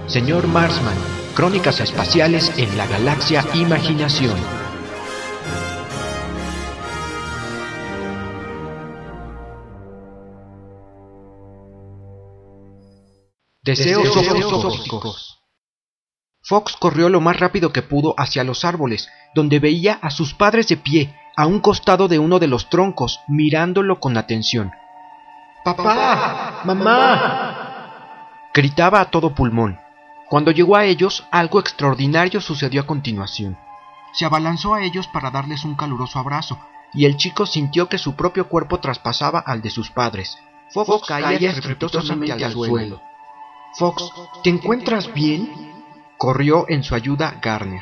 Señor Marsman, Crónicas Espaciales en la Galaxia Imaginación. Deseos tóxicos. Fox corrió lo más rápido que pudo hacia los árboles, donde veía a sus padres de pie, a un costado de uno de los troncos, mirándolo con atención. ¡Papá! ¡Mamá!, gritaba a todo pulmón. Cuando llegó a ellos, algo extraordinario sucedió a continuación. Se abalanzó a ellos para darles un caluroso abrazo, y el chico sintió que su propio cuerpo traspasaba al de sus padres. Fox caía estrepitosamente al suelo. «Fox, ¿te encuentras bien?», corrió en su ayuda Garner.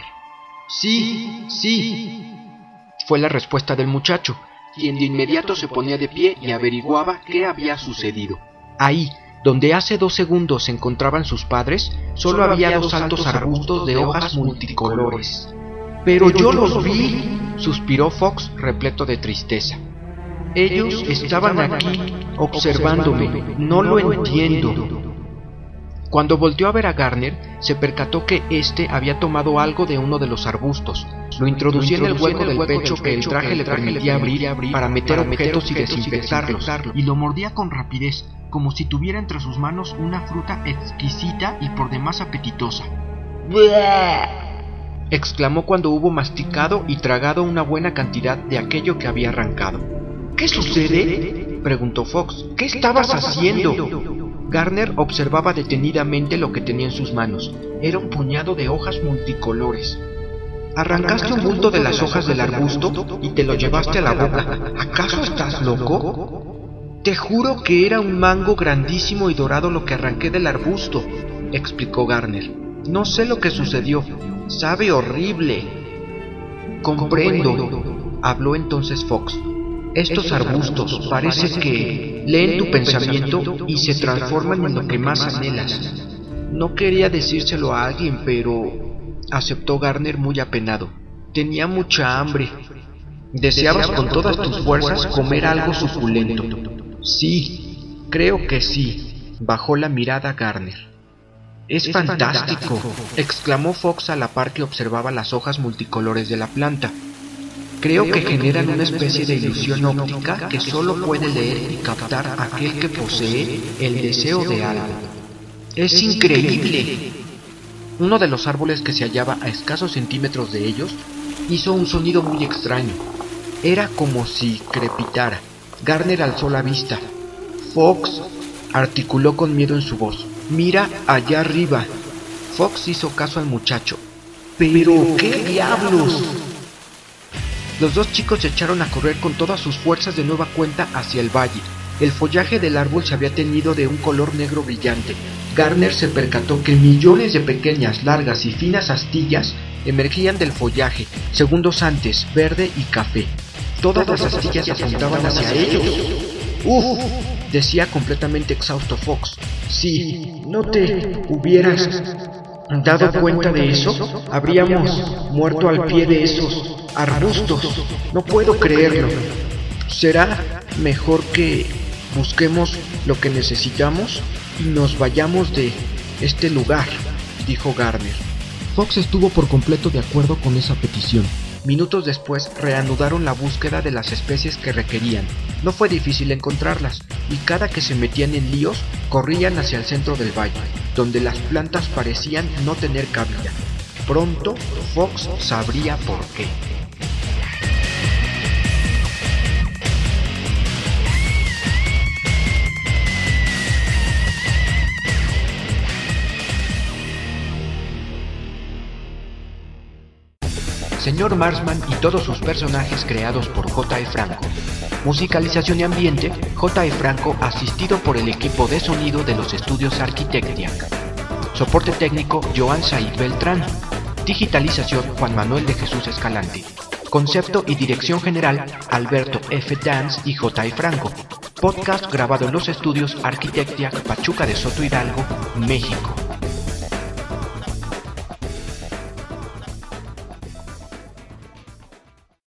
Sí, fue la respuesta del muchacho, quien de inmediato se ponía de pie y averiguaba qué había sucedido. Ahí, donde hace 2 segundos se encontraban sus padres, solo había 2 altos arbustos de hojas multicolores. «Pero yo los vi», suspiró Fox repleto de tristeza. «Ellos estaban aquí, observándome, no lo entiendo». Cuando volteó a ver a Garner, se percató que éste había tomado algo de uno de los arbustos, lo introducía en el hueco del pecho que el traje le permitía abrir para meter objetos y desinfectarlos, y lo mordía con rapidez, como si tuviera entre sus manos una fruta exquisita y por demás apetitosa. Exclamó cuando hubo masticado y tragado una buena cantidad de aquello que había arrancado. «¿Qué sucede?», preguntó Fox. «¿Qué estabas haciendo?». Garner observaba detenidamente lo que tenía en sus manos. Era un puñado de hojas multicolores. «¿Arrancaste un bulto de las hojas del arbusto y te lo llevaste a la boca? ¿Acaso estás loco?». «Te juro que era un mango grandísimo y dorado lo que arranqué del arbusto», explicó Garner. «No sé lo que sucedió. Sabe horrible». «Comprendo», habló entonces Fox. «Estos arbustos parece que leen tu pensamiento y se transforman en lo que más anhelas». «No quería decírselo a alguien, pero...», aceptó Garner muy apenado. «Tenía mucha hambre. Deseabas con todas tus fuerzas comer algo suculento». «Sí, creo que sí», bajó la mirada Garner. «Es fantástico», exclamó Fox a la par que observaba las hojas multicolores de la planta. «Creo que generan una especie de ilusión óptica que solo puede leer y captar aquel que posee el deseo de algo. ¡Es increíble!». Uno de los árboles que se hallaba a escasos centímetros de ellos hizo un sonido muy extraño. Era como si crepitara. Garner alzó la vista. «Fox», articuló con miedo en su voz, «mira allá arriba». Fox hizo caso al muchacho. «¿Pero qué diablos?». Los 2 chicos se echaron a correr con todas sus fuerzas de nueva cuenta hacia el valle. El follaje del árbol se había teñido de un color negro brillante. Garner se percató que millones de pequeñas, largas y finas astillas emergían del follaje, segundos antes, verde y café. Todas las astillas apuntaban hacia ellos. «¡Uf!», decía completamente exhausto Fox. «Si no te hubieras dado cuenta de eso, habríamos muerto al pie de esos arbustos. No puedo creerlo. Será mejor que busquemos lo que necesitamos y nos vayamos de este lugar», dijo Garner. Fox estuvo por completo de acuerdo con esa petición. Minutos después reanudaron la búsqueda de las especies que requerían. No fue difícil encontrarlas, y cada que se metían en líos, corrían hacia el centro del valle, donde las plantas parecían no tener cabida. Pronto, Fox sabría por qué. Señor Marsman y todos sus personajes creados por J.E. Franco. Musicalización y ambiente, J.E. Franco asistido por el equipo de sonido de los estudios Arquitectia. Soporte técnico, Joan Said Beltrán. Digitalización, Juan Manuel de Jesús Escalante. Concepto y dirección general, Alberto F. Dance y J.E. Franco. Podcast grabado en los estudios Arquitectia, Pachuca de Soto Hidalgo, México.